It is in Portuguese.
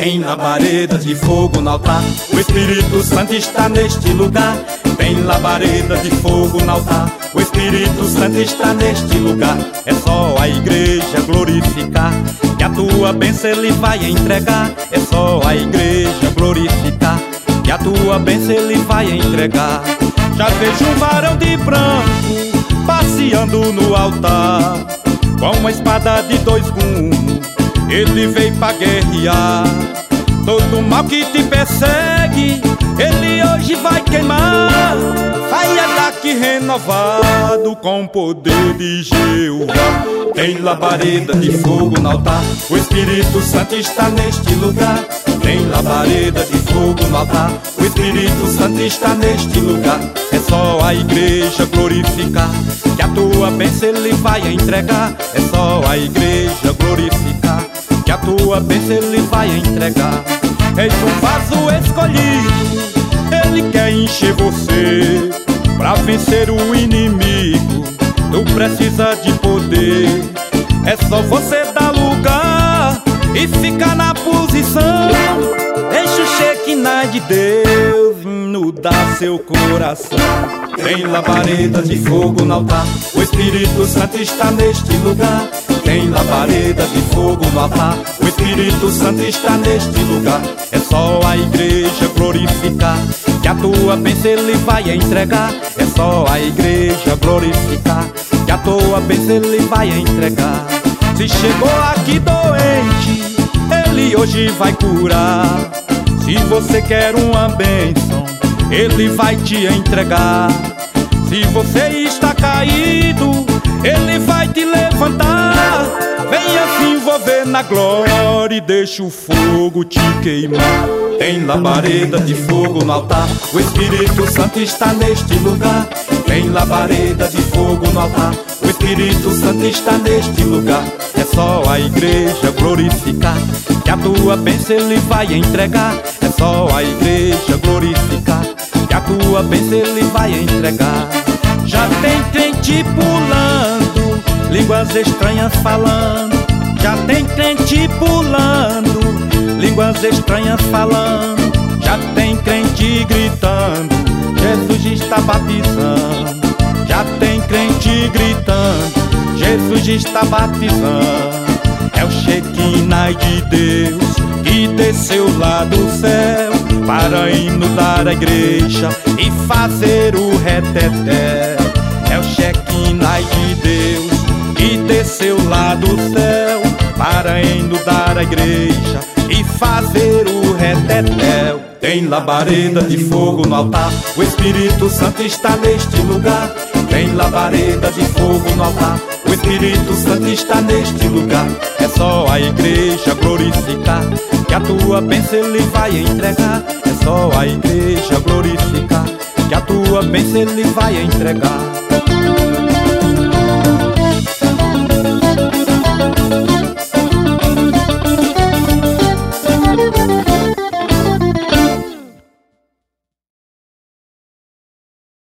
Tem labareda de fogo no altar, o Espírito Santo está neste lugar. Tem labareda de fogo no altar, o Espírito Santo está neste lugar. É só a igreja glorificar, que a tua bênção Ele vai entregar. É só a igreja glorificar, que a tua bênção Ele vai entregar. Já vejo um varão de branco passeando no altar, com uma espada de 2 gumes, ele veio pra guerrear. Todo mal que te persegue, ele hoje vai queimar. Saia daqui renovado com o poder de Jeová. Tem labareda de fogo no altar, o Espírito Santo está neste lugar. Tem labareda de fogo no altar, o Espírito Santo está neste lugar. É só a igreja glorificar, que a tua bênção Ele vai entregar. É só a igreja glorificar, que a tua bênção Ele vai entregar. És um vaso escolhido, Ele quer encher você. Pra vencer o inimigo, tu precisa de poder. É só você dar lugar e ficar na posição. Deixa o Shekinah de Deus inundar seu coração. Tem labareda de fogo no altar, o Espírito Santo está neste lugar. Tem labareda de fogo no altar, o Espírito Santo está neste lugar. É só a igreja glorificar, que a tua bênção Ele vai entregar. É só a igreja glorificar, que a tua bênção Ele vai entregar. Se chegou aqui doente, Ele hoje vai curar. Se você quer uma bênção, Ele vai te entregar. Se você está caído, Ele vai te levantar. Venha se envolver na glória e deixa o fogo te queimar. Tem labareda de fogo no altar, o Espírito Santo está neste lugar. Tem labareda de fogo no altar, o Espírito Santo está neste lugar. É só a igreja glorificar, que a tua bênção Ele vai entregar. É só a igreja glorificar, que a tua bênção Ele vai entregar. Já tem crente pulando, línguas estranhas falando. Já tem crente pulando, línguas estranhas falando. Já tem crente gritando, Jesus está batizando. Já tem crente gritando, Jesus está batizando. É o Shekinah de Deus que desceu lá do céu para inundar a igreja e fazer o reteté. É o Shekinah de Deus que desceu lá do céu para inundar a igreja e fazer o reteté. Tem labareda de fogo no altar, o Espírito Santo está neste lugar. Tem labareda de fogo no altar, o Espírito Santo está neste lugar. É só a igreja glorificar, que a tua bênção Ele vai entregar. É só a igreja glorificar, que a tua bênção Ele vai entregar.